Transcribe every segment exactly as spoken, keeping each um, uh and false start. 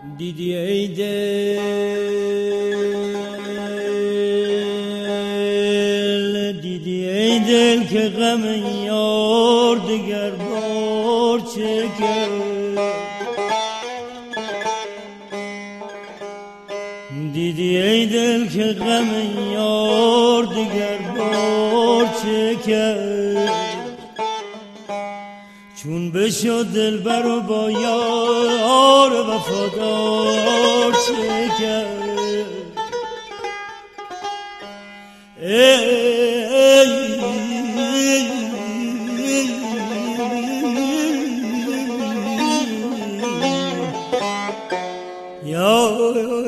دیدی ای دل دیدی ای دل که غم یار دگر بار چکه دیدی ای دل که غم یار دگر بار چکه چون بشد دلبر و با یار وفادار چه کرد ای یا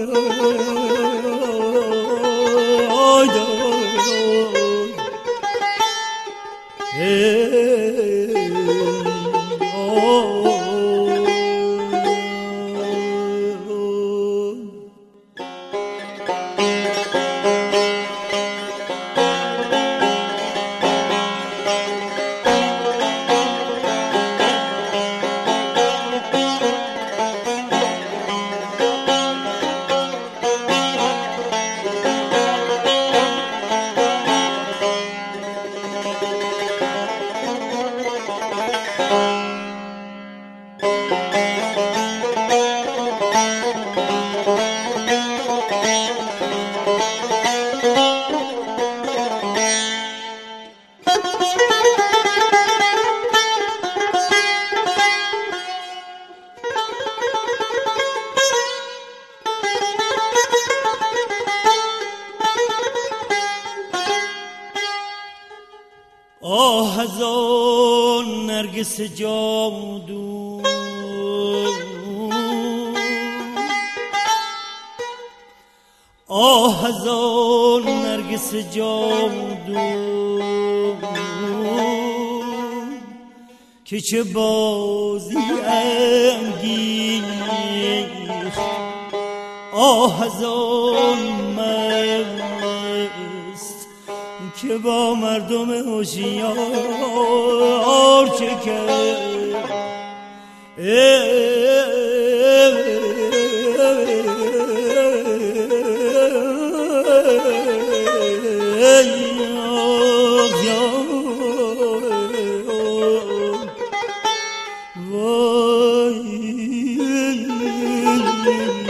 آه از آن نرگس جادو آه از آن نرگس جادو که چه بازی انگیخت آه از آن که با مردم هوشیار چه کرد وای